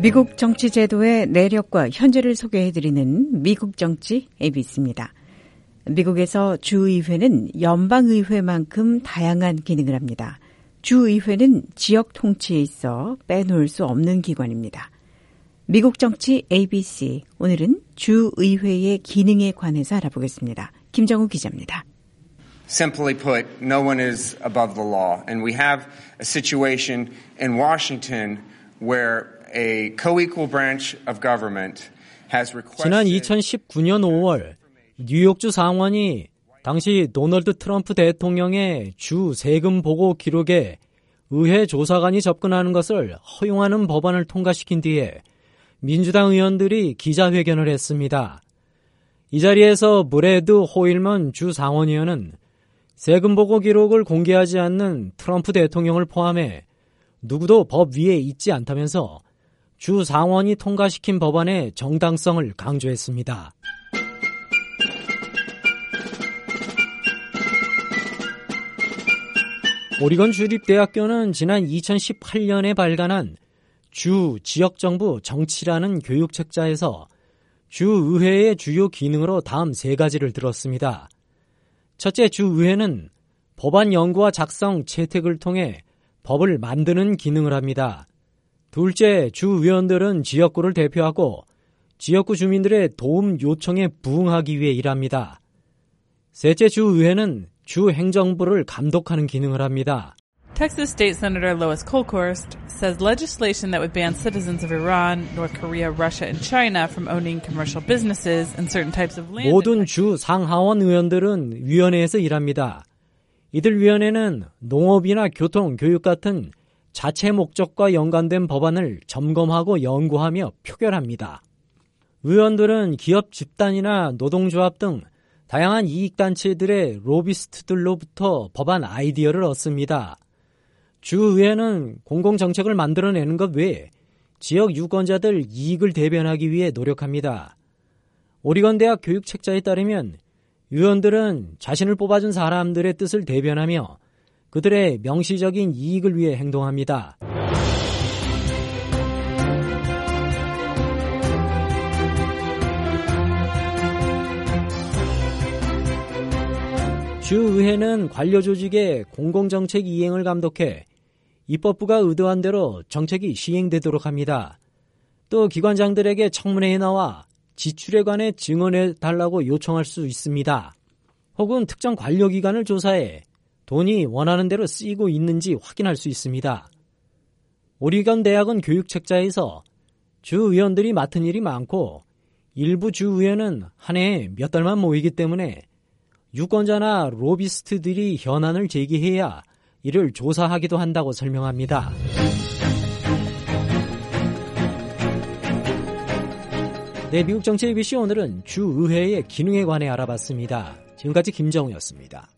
미국 정치 제도의 내력과 현재를 소개해드리는 미국 정치 ABC입니다. 미국에서 주의회는 연방의회만큼 다양한 기능을 합니다. 주의회는 지역 통치에 있어 빼놓을 수 없는 기관입니다. 미국 정치 ABC, 오늘은 주의회의 기능에 관해서 알아보겠습니다. 김정우 기자입니다. Simply put, no one is above the law. And we have a situation in Washington where a co-equal branch of government has requested... 지난 2019년 5월 뉴욕주 상원이 당시 도널드 트럼프 대통령의 주 세금 보고 기록에 의회 조사관이 접근하는 것을 허용하는 법안을 통과시킨 뒤에 민주당 의원들이 기자회견을 했습니다. 이 자리에서 브래드 호일먼 주 상원의원은 세금 보고 기록을 공개하지 않는 트럼프 대통령을 포함해 누구도 법 위에 있지 않다면서 주 상원이 통과시킨 법안의 정당성을 강조했습니다. 오리건 주립대학교는 지난 2018년에 발간한 주 지역정부 정치라는 교육책자에서 주의회의 주요 기능으로 다음 세 가지를 들었습니다. 첫째, 주의회는 법안 연구와 작성, 채택을 통해 법을 만드는 기능을 합니다. 둘째, 주의원들은 지역구를 대표하고 지역구 주민들의 도움 요청에 부응하기 위해 일합니다. 셋째, 주의회는 주 행정부를 감독하는 기능을 합니다. Texas State Senator Lois Kolkhorst says legislation that would ban citizens of Iran, North Korea, Russia, and China from owning commercial businesses and certain types of land. 모든 주 상하원 의원들은 위원회에서 일합니다. 이들 위원회는 농업이나 교통, 교육 같은 자체 목적과 연관된 법안을 점검하고 연구하며 표결합니다. 의원들은 기업 집단이나 노동조합 등 다양한 이익단체들의 로비스트들로부터 법안 아이디어를 얻습니다. 주의회는 공공정책을 만들어내는 것 외에 지역 유권자들 이익을 대변하기 위해 노력합니다. 오리건 대학 교육책자에 따르면 의원들은 자신을 뽑아준 사람들의 뜻을 대변하며 그들의 명시적인 이익을 위해 행동합니다. 주의회는 관료조직의 공공정책 이행을 감독해 입법부가 의도한 대로 정책이 시행되도록 합니다. 또 기관장들에게 청문회에 나와 지출에 관해 증언해달라고 요청할 수 있습니다. 혹은 특정 관료기관을 조사해 돈이 원하는 대로 쓰이고 있는지 확인할 수 있습니다. 오리건 대학은 교육책자에서 주의원들이 맡은 일이 많고 일부 주의회는 한 해에 몇 달만 모이기 때문에 유권자나 로비스트들이 현안을 제기해야 이를 조사하기도 한다고 설명합니다. 네, 미국 정치 ABC 오늘은 주의회의 기능에 관해 알아봤습니다. 지금까지 김정우였습니다.